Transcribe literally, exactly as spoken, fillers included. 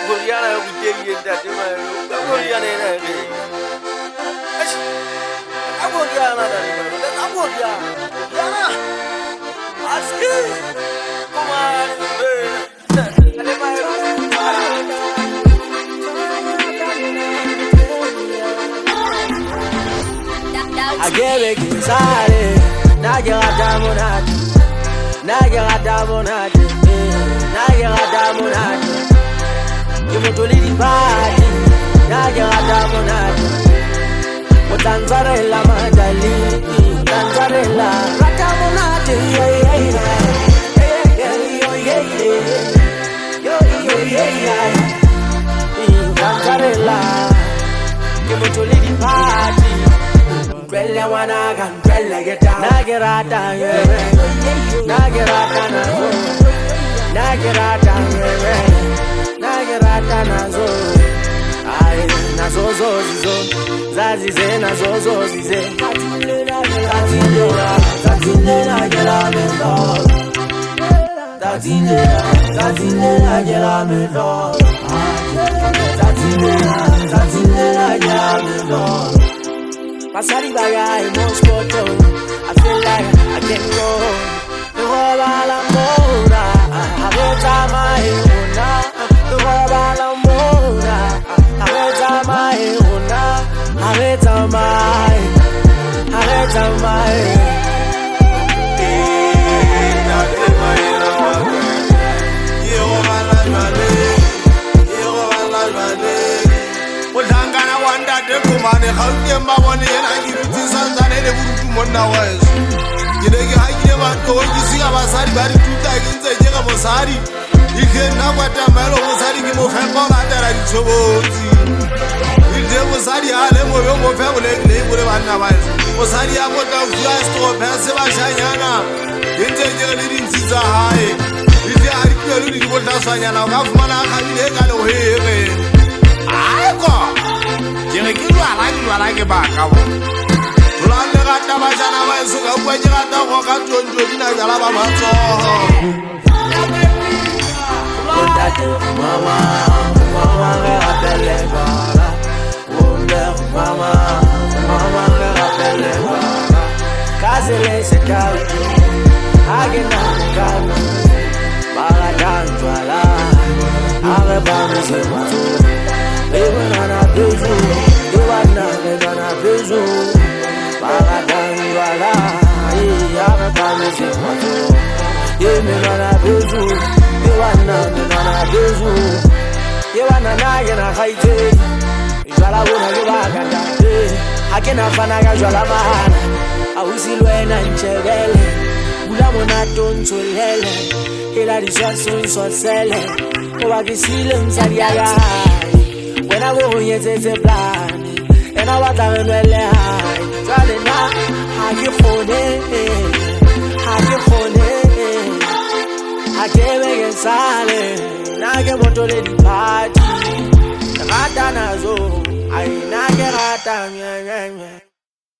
Koreana we dey that man. Koreana na be. I go Koreana that man. I go Koreana. Ask him. Come on, I get it inside. Now you got diamond. Now you got diamond. Now you got diamond. You want to leave the party. Now you got diamond. What Tanzarella, my darling. Tanzarella. Diamond. Yeah, yeah, yeah. Yeah, yeah, yeah. Yo, yo, yeah, yeah. Tanzarella. You want to leave the party. Umbrella wanna go, umbrella get down. Nagerata, yeah. Nagerata nazo, Nagerata, yeah. Nagerata nazo, ay nazo zo zo, zazi ze nazo zo zize. Tatile tatile na gela mendo, tatile tatile na gela mendo, tatile tatile na gela mendo. Pasari baya hemos foto. I feel like I can go. The whole alamora. I will time my huna. The whole alamora. I will time my huna. I will time my. I will time my. Mane khalke mabone yana giruti sanzane le burutu monna wazo gidege hakile bantu wogisiga basari bari tuta ginze jega mosari ike nakwata malo mosari ki mo fembo la tera dichobozi ide mosari ale mo yo mo fembo le le bure bana wazo mosari akota fula sto pese bashanyana ginze jega le dintsiza hae ide ari pelo le dibota sanyana ka fumana khabile ka le hoebe ayiko Jere ki lwa la ki lwa la ke ba ka bo. Lwa le ga ta ba jana ba so ka kwa jira ta go ka tonjo bina jala ba ma so. Mama, mama me rappelle bara. Wonder mama, mama me rappelle bara. Kazele se ka. Agena ka. Bara danjwala. Are ba me se ma. Even on a bezu, you are not on a bezu. Paradangwala, I have a promise in my soul. Even on a bezu, you are not on a bezu. You are not in a height. You are a woman who are a day. I cannot find a Jala man. I will see when I'm chevelle. Ulamonaton to Lele. Here are the shots on Sele. Oh, I can see them, Sadiaga. When I go, yes, it's a plan. And I was down well high. Darling, I get for it. I get for it. I can't make it silent. I get what to the party. The Ratanazo. I get out of